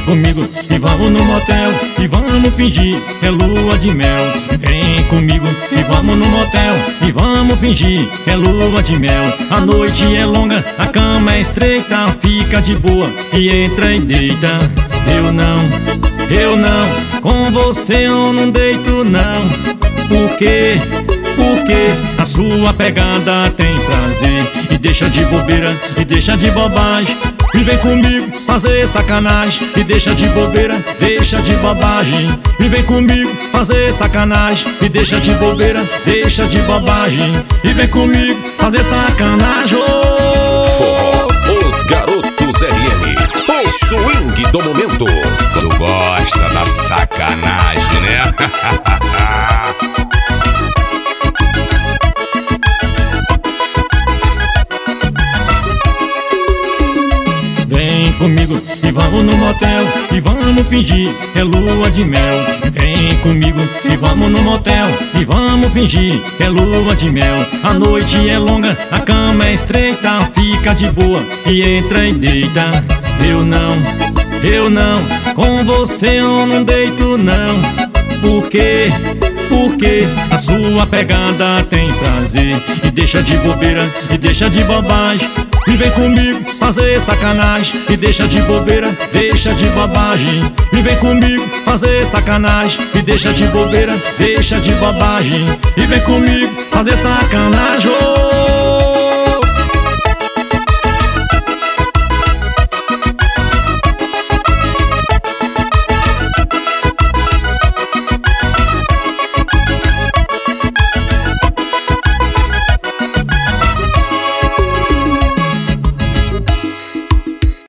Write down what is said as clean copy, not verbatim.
comigo e vamos no motel e vamos fingir é lua de mel. Vem comigo e vamos no motel e vamos fingir é lua de mel. A noite é longa, a cama é estreita, fica de boa e entra e deita. Eu não, com você eu não deito não. Por quê? Porque a sua pegada tem prazer e deixa de bobeira e deixa de bobagem. E vem comigo fazer sacanagem e deixa de bobeira, deixa de bobagem. E vem comigo fazer sacanagem e deixa de bobeira, deixa de bobagem. E vem comigo fazer sacanagem. Forró, os garotos RM, o swing do momento. Tu gosta da sacanagem, né? Vem comigo e vamos no motel e vamos fingir é lua de mel. Vem comigo e vamos no motel e vamos fingir é lua de mel. A noite é longa, a cama é estreita, fica de boa e entra e deita. Eu não, com você eu não deito não. Por quê? Porque a sua pegada tem prazer e deixa de bobeira e deixa de bobagem. E vem comigo fazer sacanagem e deixa de bobeira, deixa de bobagem. E vem comigo fazer sacanagem e deixa de bobeira, deixa de bobagem. E vem comigo fazer sacanagem.